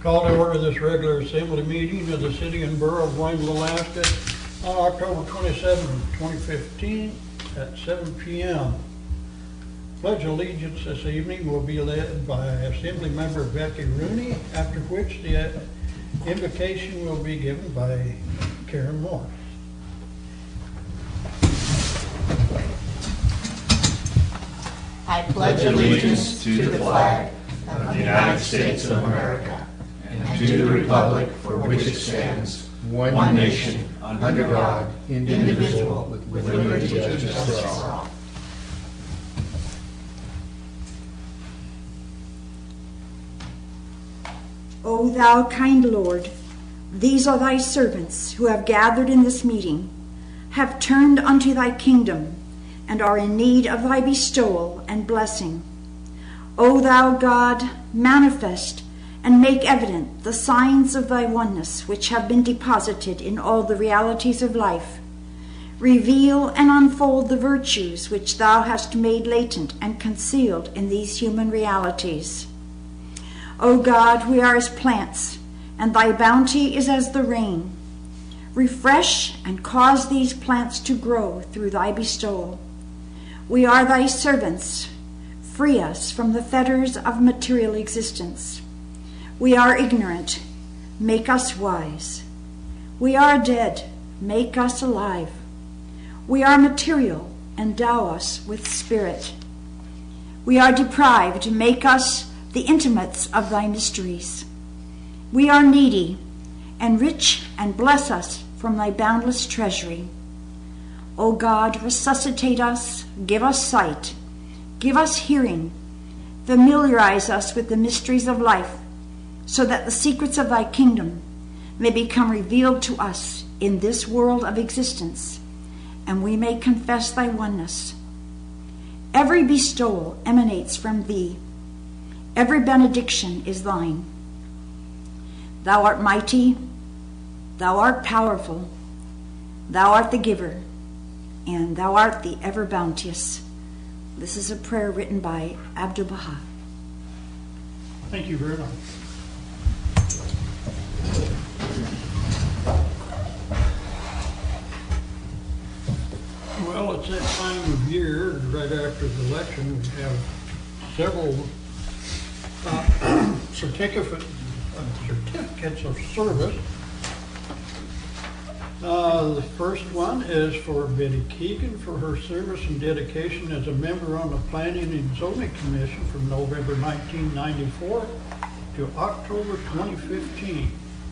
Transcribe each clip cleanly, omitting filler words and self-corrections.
Call to order this regular assembly meeting of the City and Borough of Wayne, Alaska on October 27, 2015 at 7 p.m. Pledge of Allegiance this evening will be led by Assembly Member Becky Rooney, after which the invocation will be given by Karen Moore. I pledge allegiance to the flag of the United States of America and to the republic for which it stands, one nation, under God, indivisible, with liberty and justice for all. O thou kind Lord, these are thy servants who have gathered in this meeting, have turned unto thy kingdom, and are in need of thy bestowal and blessing. O thou God, manifest and make evident the signs of thy oneness which have been deposited in all the realities of life. Reveal and unfold the virtues which thou hast made latent and concealed in these human realities. O God, we are as plants, and thy bounty is as the rain. Refresh and cause these plants to grow through thy bestowal. We are thy servants. Free us from the fetters of material existence. We are ignorant. Make us wise. We are dead. Make us alive. We are material. Endow us with spirit. We are deprived. Make us the intimates of thy mysteries. We are needy. Enrich and bless us from thy boundless treasury. O God, resuscitate us, give us sight, give us hearing, familiarize us with the mysteries of life, so that the secrets of thy kingdom may become revealed to us in this world of existence, and we may confess thy oneness. Every bestowal emanates from thee. Every benediction is thine. Thou art mighty, thou art powerful, thou art the giver, and thou art the ever bounteous. This is a prayer written by Abdu'l-Baha. Thank you very much. Well, it's that time of year, right after the election, we have several certificates of service. The first one is for Betty Keegan for her service and dedication as a member on the Planning and Zoning Commission from November 1994 to October 2015.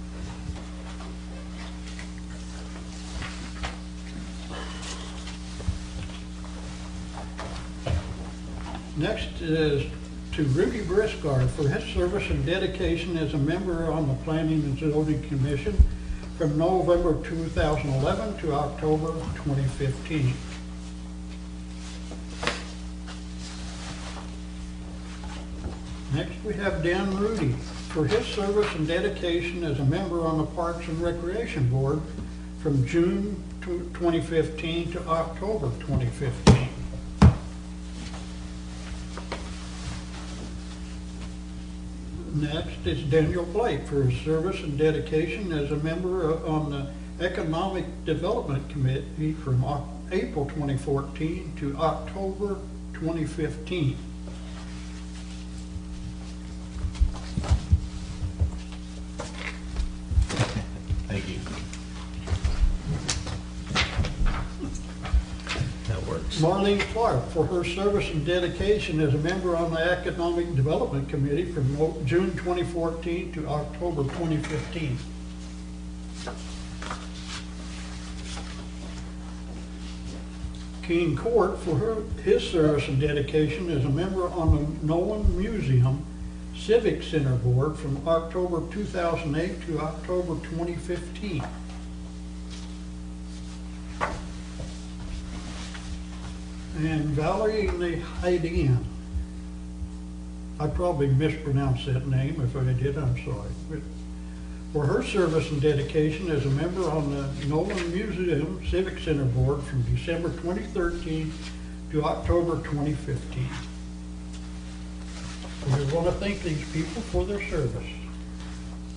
Next is to Rudy Briscard for his service and dedication as a member on the Planning and Zoning Commission from November 2011 to October 2015. Next we have Dan Rudy for his service and dedication as a member on the Parks and Recreation Board from June 2015 to October 2015. Next is Daniel Blake for his service and dedication as a member on the Economic Development Committee from April 2014 to October 2015. Thank you. That works. Marlene Clark for her service and dedication as a member on the Economic Development Committee from June 2014 to October 2015. Keen Court for his service and dedication as a member on the Nolan Museum Civic Center Board from October 2008 to October 2015. And Valerie Haydian. I probably mispronounced that name. If I did, I'm sorry. But for her service and dedication as a member on the Nolan Museum Civic Center Board from December 2013 to October 2015. We want to thank these people for their service.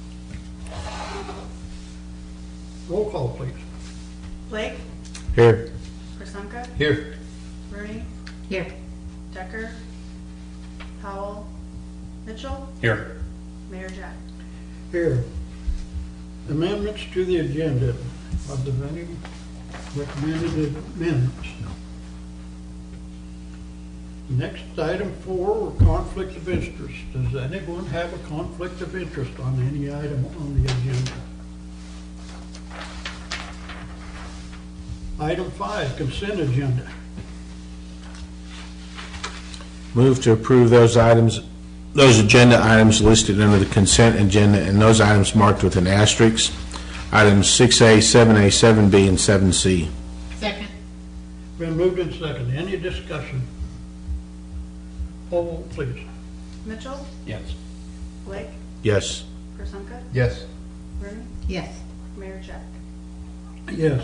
Roll call, please. Blake, Here. Prasanka, Here. Rooney, Here. Decker, Powell, Mitchell, Here. Mayor Jack. Here. Amendments to the agenda. Are there any recommended amendments? Next, item 4, conflict of interest. Does anyone have a conflict of interest on any item on the agenda? Item 5, consent agenda. Move to approve those agenda items listed under the consent agenda and those items marked with an asterisk. Items 6A, 7A, 7B, and 7C. Second. Been moved and seconded. Any discussion? Poll, please. Mitchell, Yes. Blake, Yes. Prasanka, Yes. Rooney, Yes. Mayor Jack. Yes.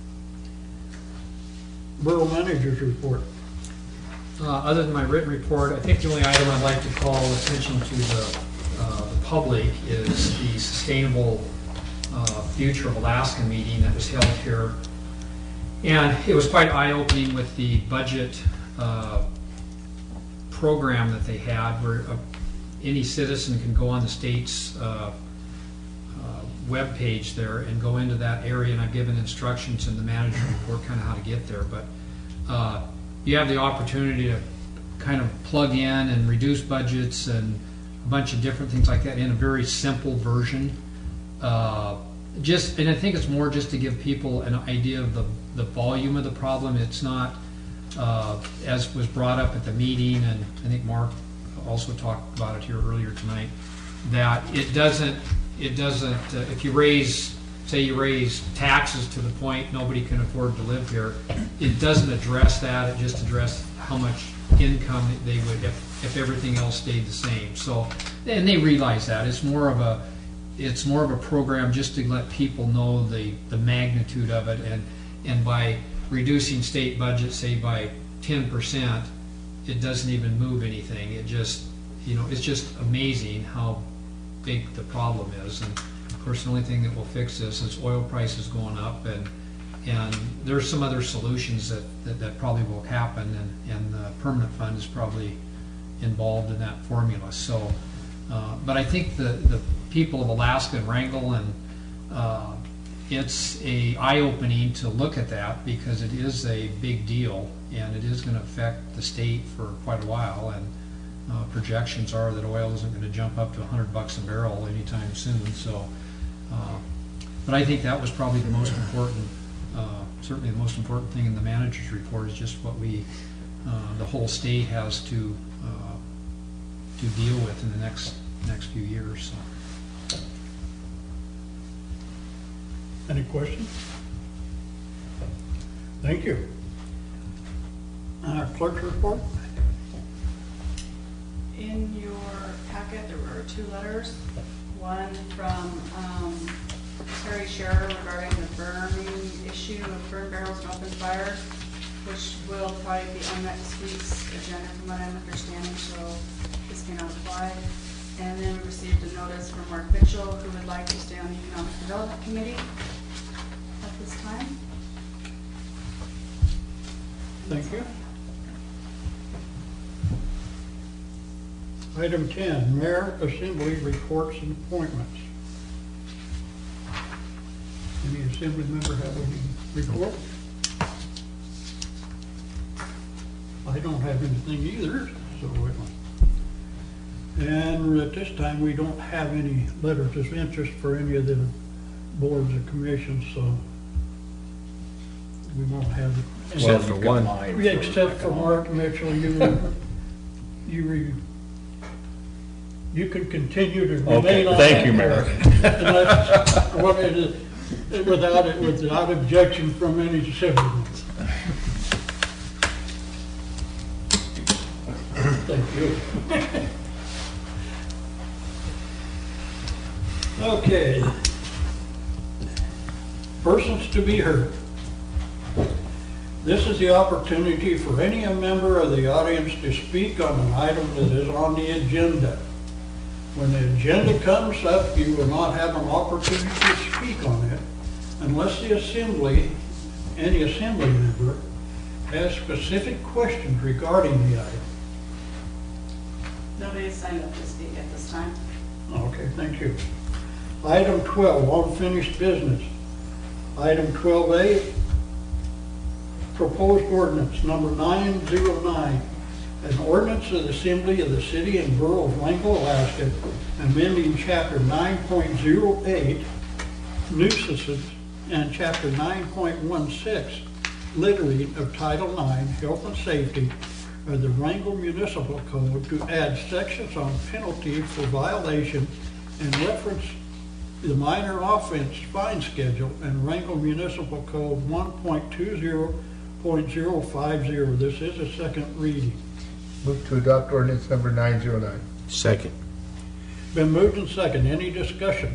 Borough Manager's report. Other than my written report, I think the only item I'd like to call attention to the public is the Sustainable Future of Alaska meeting that was held here. And it was quite eye-opening with the budget program that they had, where any citizen can go on the state's web page there and go into that area, and I've given instructions in the manager report kind of how to get there, but you have the opportunity to kind of plug in and reduce budgets and a bunch of different things like that in a very simple version. And I think it's more just to give people an idea of the volume of the problem. It's not, as was brought up at the meeting, and I think Mark also talked about it here earlier tonight, that it doesn't, if you raise taxes to the point nobody can afford to live here, it doesn't address that. It just addresses how much income they would if everything else stayed the same. So, and they realize that it's more of a program just to let people know the magnitude of it, and by reducing state budget, say by 10%, it doesn't even move anything. It just, it's just amazing how big the problem is. And of course, the only thing that will fix this is oil prices going up, and there's some other solutions that probably will happen, and the permanent fund is probably involved in that formula. So, but I think the people of Alaska and Wrangell, and it's a eye-opening to look at that, because it is a big deal, and it is going to affect the state for quite a while, and projections are that oil isn't going to jump up to $100 a barrel anytime soon. So, but I think that was probably the most important, certainly the most important thing in the manager's report, is just what the whole state has to deal with in the next few years. So. Any questions? Thank you. Clerk's report? In your packet, there were 2 letters. One from Terry Scherer regarding the burning issue of burn barrels and open fire, which will probably be on next week's agenda from what I'm understanding, so this may not apply. And then we received a notice from Mark Mitchell, who would like to stay on the Economic Development Committee at this time. Thank you. Item 10, Mayor Assembly reports and appointments. Any Assembly member have any report? I don't have anything either, so and at this time we don't have any letters of interest for any of the boards and commissions, so we won't have it. Except for one. Yeah, except for Mark Mitchell, you can continue to remain on. Thank you, Mayor. Without objection from any citizens. Thank you. Okay. Persons to be heard. This is the opportunity for any member of the audience to speak on an item that is on the agenda. When the agenda comes up, you will not have an opportunity to speak on it unless the assembly, any assembly member, has specific questions regarding the item. Nobody has signed up to speak at this time. Okay, thank you. Item 12, unfinished business. Item 12A, proposed ordinance number 909, an ordinance of the Assembly of the City and Borough of Wrangell, Alaska, amending Chapter 9.08, nuisances, and Chapter 9.16, littering of Title IX, Health and Safety, of the Wrangell Municipal Code to add sections on penalty for violation and reference the minor offense fine schedule and Wrangell Municipal Code 1.20.050. This is a second reading. Move to adopt ordinance number 909. Second. Been moved and second. Any discussion?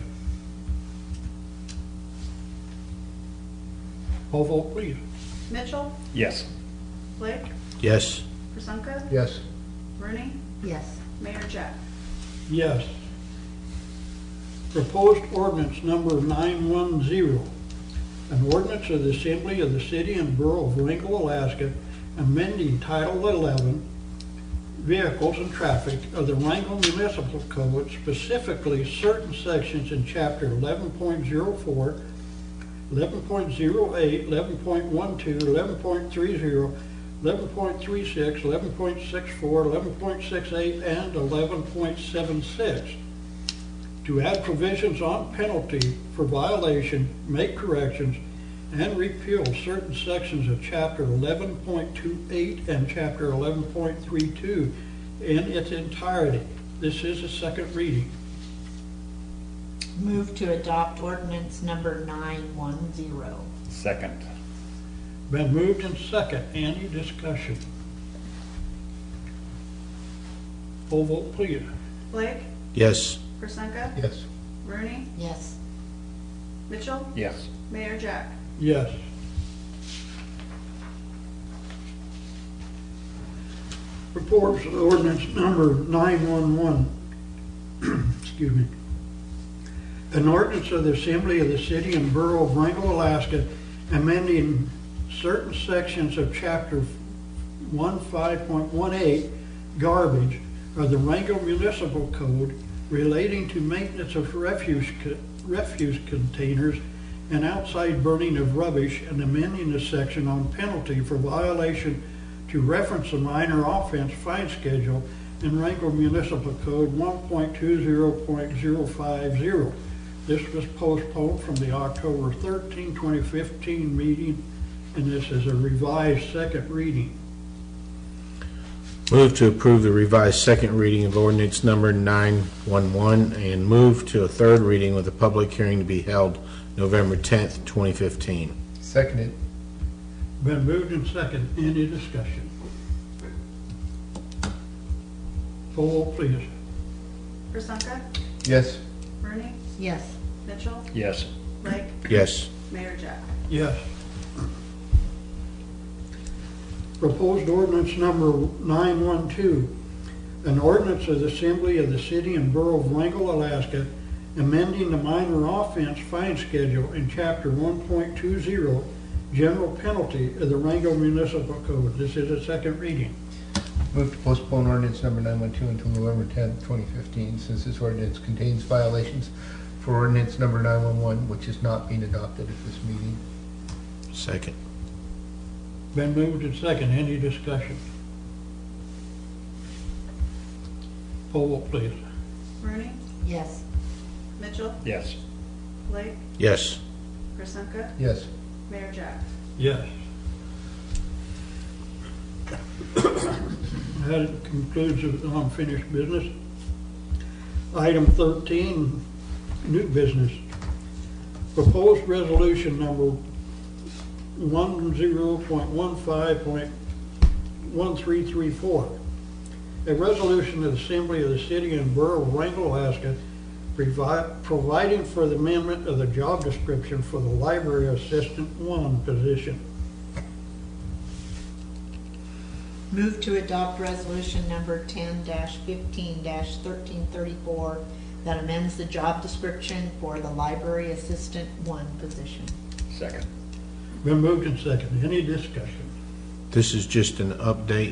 Roll vote, please. Mitchell, Yes. Blake, Yes. Prasanta, Yes. Rooney, Yes. Mayor Jack. Yes. Proposed ordinance number 910, an ordinance of the Assembly of the City and Borough of Wrangell, Alaska, amending Title 11, Vehicles and Traffic of the Wrangell Municipal Code, specifically certain sections in Chapter 11.04, 11.08, 11.12, 11.30, 11.36, 11.64, 11.68, and 11.76 to add provisions on penalty for violation, make corrections, and repeal certain sections of Chapter 11.28 and Chapter 11.32 in its entirety. This is a second reading. Move to adopt ordinance number 910. Second. Been moved and second. Any discussion? Full vote, please. Blake, Yes. Prasanta, Yes. Rooney, Yes. Mitchell, Yes. Mayor Jack. Yes. Reports of ordinance number 911. Excuse me. An ordinance of the Assembly of the City and Borough of Wrangell, Alaska, amending certain sections of Chapter 15.18, garbage, of the Wrangell Municipal Code relating to maintenance of refuse containers and outside burning of rubbish, and amending the section on penalty for violation to reference the minor offense fine schedule in Wrangell Municipal Code 1.20.050. This was postponed from the October 13, 2015 meeting, and this is a revised second reading. Move to approve the revised second reading of ordinance number 911 and move to a third reading with a public hearing to be held November 10th, 2015. Seconded. Been moved and second. Any discussion? Full vote, please. Prasanta, Yes. Rooney, Yes. Mitchell, Yes. Blake, Yes. Mayor Jack. Yes. Proposed ordinance number 912, an ordinance of the Assembly of the City and Borough of Wrangell, Alaska, amending the minor offense fine schedule in Chapter 1.20, general penalty of the Wrangell Municipal Code. This is a second reading. Move to postpone ordinance number 912 until November 10th, 2015, since this ordinance contains violations for ordinance number 911, which is not being adopted at this meeting. Second. Been moved and second. Any discussion? Full vote, please. Rooney, Yes. Mitchell, Yes. Blake, Yes. Prasanta, Yes. Mayor Jack. Yes. That concludes the unfinished business. Item 13, new business. Proposed resolution number 10.15.1334. A resolution of the Assembly of the City and Borough of Wrangell, Alaska, providing for the amendment of the job description for the Library Assistant 1 position. Move to adopt resolution number 10-15-1334 that amends the job description for the Library Assistant 1 position. Second. Been moved and seconded. Any discussion? This is just an update.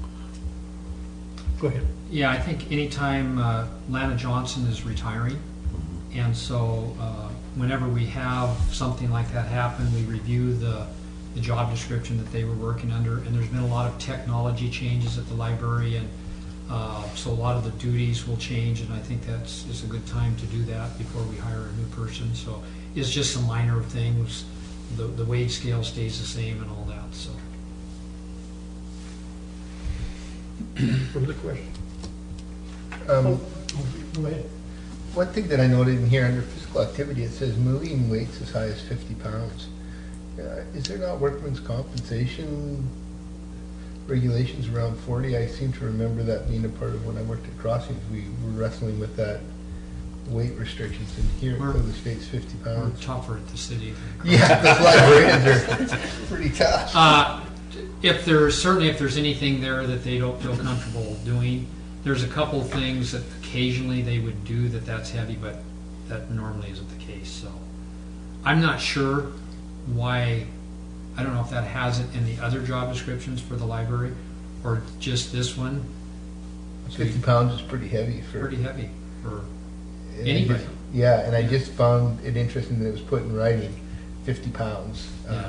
Go ahead. Yeah, I think anytime Lana Johnson is retiring, and so whenever we have something like that happen, we review the job description that they were working under, and there's been a lot of technology changes at the library, and so a lot of the duties will change, and I think is a good time to do that before we hire a new person. So it's just some minor things. The wage scale stays the same and all that, so. Further question? Um, Go ahead. One thing that I noted in here under physical activity, it says moving weights as high as 50 pounds. Is there not workman's compensation regulations around 40? I seem to remember that being a part of when I worked at Crossings. We were wrestling with that weight restrictions, and here it clearly states 50 We're pounds. tougher at the city. Yeah, the librarians are pretty tough. If there's anything there that they don't feel comfortable doing, there's a couple things that occasionally they would do that's heavy, but that normally isn't the case. So I'm not sure why. I don't know if that has it in the other job descriptions for the library or just this one. 50 pounds is pretty heavy for Pretty heavy for and I anybody. just- yeah, and I just found it interesting that it was put in writing, 50 pounds. Yeah.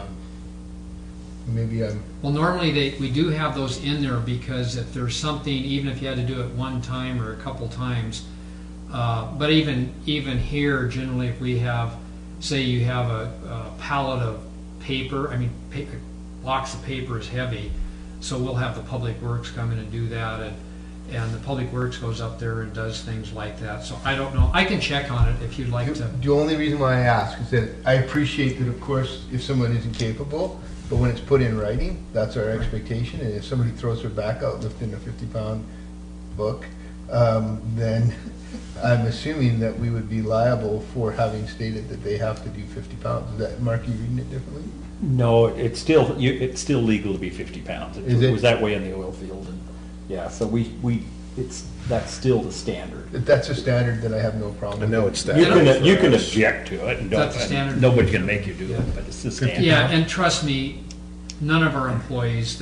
Maybe I'm, Well, normally we do have those in there because if there's something, even if you had to do it one time or a couple times, but even here, generally, if we have, say, you have a pallet of paper. I mean, a box of paper is heavy, so we'll have the Public Works come in and do that, and the Public Works goes up there and does things like that. So I don't know. I can check on it if you'd like to. the only reason why I ask is that I appreciate that, of course, if someone isn't capable, but when it's put in writing, that's our expectation, and if somebody throws their back out lifting a 50-pound book, then I'm assuming that we would be liable for having stated that they have to do 50 pounds. Is that, Mark, you reading it differently? No, it's still legal to be 50 pounds. Is it? was that way in the oil field, and yeah, so that's still the standard. If that's a standard, then I have no problem. I know it's that. You can object to it, and That's the standard. nobody's going to make you do it, but it's the standard. Yeah, and trust me, none of our employees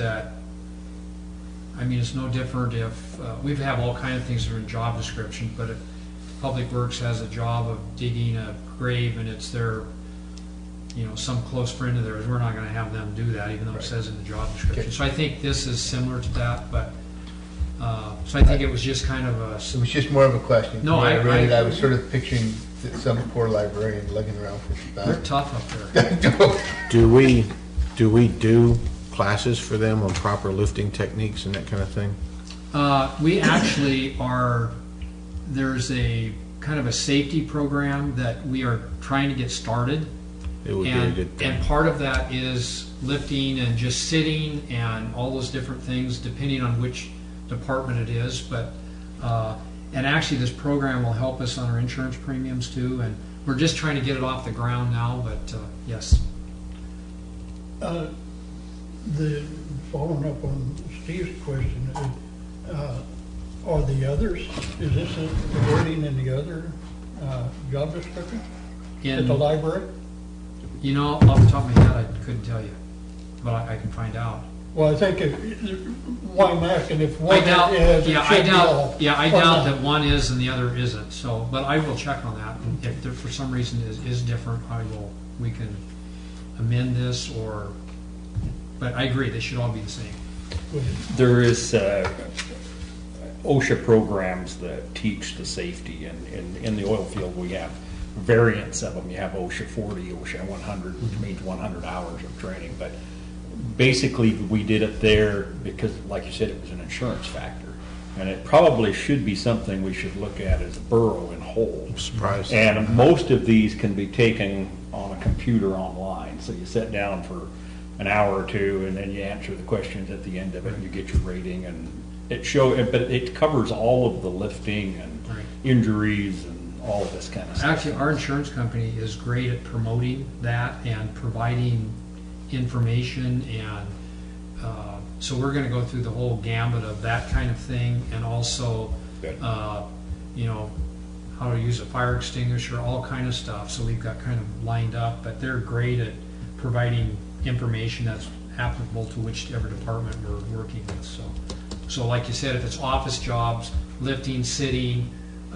it's no different if, we have all kinds of things that are in job description, but if Public Works has a job of digging a grave and it's their, some close friend of theirs, we're not gonna have them do that, even though it says in the job description. Okay. So I think this is similar to that, but, so I think it was just kind of a, It was just more of a question. No, When I read it, I- I was sort of picturing that some poor librarian lugging around 50 they're pounds. tough up there. Do we do classes for them on proper lifting techniques and that kind of thing? We actually there's a kind of a safety program that we are trying to get started. It would be a good thing. And part of that is lifting and just sitting and all those different things, depending on which department it is. But and actually, this program will help us on our insurance premiums too. And we're just trying to get it off the ground now. But yes, Following up on Steve's question, are the others, is this the wording in the other job description at the library? off the top of my head, I couldn't tell you, but I can find out. Well, I think, why I'm asking if one I doubt, is, it should be all. I or doubt not. that one is and the other isn't. So, but I will check on that. And if there, for some reason is different, we can amend this or. But I agree, they should all be the same. There is OSHA programs that teach the safety, and in the oil field we have variants of them. You have OSHA 40, OSHA 100, which means 100 hours of training. But basically, we did it there because, like you said, it was an insurance factor, and it probably should be something we should look at as a borough in whole. I'm surprised. And most of these can be taken on a computer online, so you sit down for an hour or two, and then you answer the questions at the end of it, and you get your rating, and but it covers all of the lifting and Right. injuries and all of this kind of stuff. Actually, our insurance company is great at promoting that and providing information, and so we're going to go through the whole gambit of that kind of thing, and also, Good. how to use a fire extinguisher, all kind of stuff. So we've got kind of lined up, but they're great at providing information that's applicable to whichever department we're working with, so. So like you said, if it's office jobs, lifting, sitting,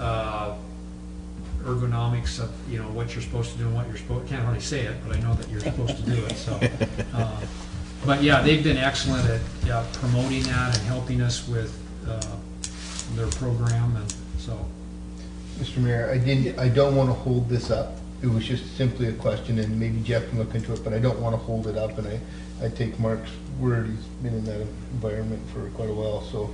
ergonomics of, you know, what you're supposed to do and what you're supposed, can't hardly say it, but I know that you're supposed to do it, so. But yeah, they've been excellent at promoting that and helping us with their program, and so. Mr. Mayor, I don't want to hold this up. It was just simply a question, and maybe Jeff can look into it, but I don't want to hold it up, and I take Mark's word. He's been in that environment for quite a while, so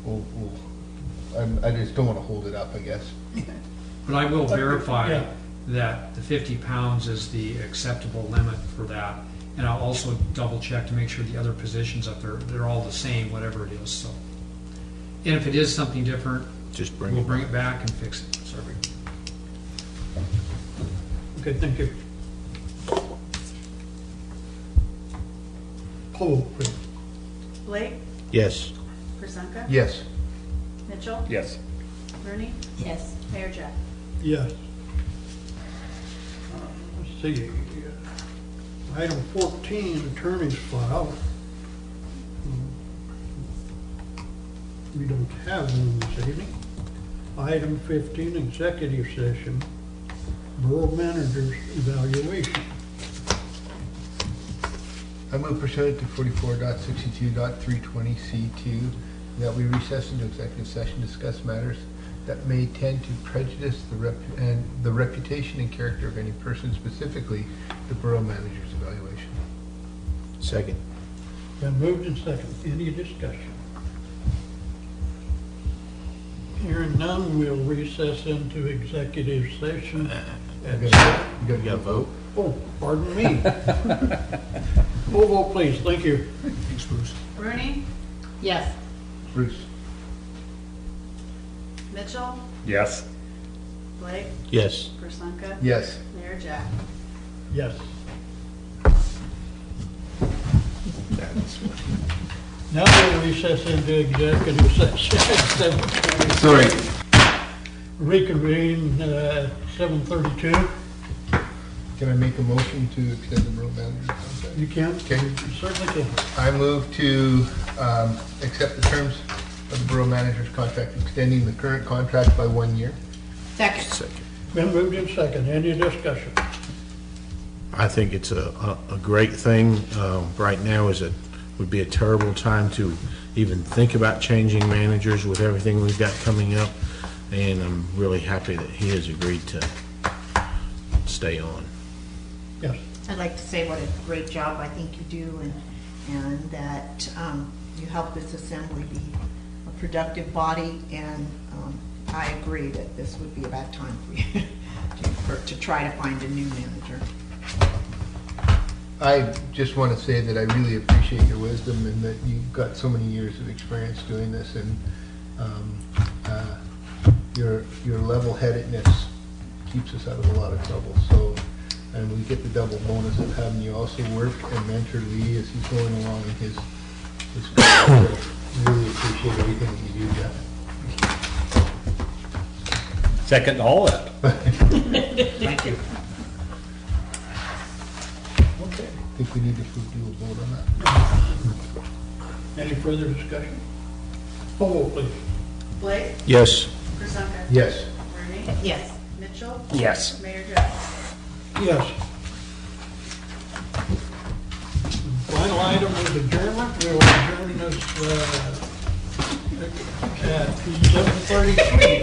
I just don't want to hold it up, I guess. But I will verify Yeah. that the 50 pounds is the acceptable limit for that. And I'll also double check to make sure the other positions up there, they're all the same, whatever it is, so. And if it is something different, Just we'll bring it back and fix it, so. Okay, thank you. Poll, please. Blake, Yes. Grisanka. Yes. Mitchell, Yes. Rooney, Yes. Mayor Jack. Yes. Let's see, item 14, attorney's file. We don't have one this evening. Item 15, executive session, borough manager's evaluation. I move pursuant to 44.62.320C2 that we recess into executive session, discuss matters that may tend to prejudice the reputation and character of any person, specifically the borough manager's evaluation. Second. Been moved and second. Any discussion? Hearing none, we'll recess into executive session. You gotta vote? Oh, pardon me. Roll vote, please. Thank you. Thanks, Bruce. Rooney, Yes. Bruce? Mitchell, Yes. Blake, Yes. Grisanka. Yes. Mayor Jack. Yes. Now we'll recess into executive session at 7:20. Sorry. Reconvene 7:32. Can I make a motion to extend the borough manager's contract? You can? Okay. You certainly can. I move to accept the terms of the borough manager's contract, extending the current contract by 1 year. Second. Second. Been moved in second. Any discussion? I think it's a great thing. Right now would be a terrible time to even think about changing managers with everything we've got coming up. And I'm really happy that he has agreed to stay on. Yes. I'd like to say what a great job I think you do, and that you help this assembly be a productive body, and I agree that this would be a bad time for you to try to find a new manager. I just want to say that I really appreciate your wisdom and that you've got so many years of experience doing this, and your level-headedness keeps us out of a lot of trouble. So, and we get the double bonus of having you also work and mentor Lee as he's going along in his career. So really appreciate everything that you do, Jeff. Second to all that. Thank you. Okay. I think we need to do a vote on that. Any further discussion? Poll vote, please. Blake, Yes. Grisanka. Yes. Rooney, Yes. Mitchell, Yes. Mayor Jack. Yes. Final item is adjournment. We will adjourn this at 7:33.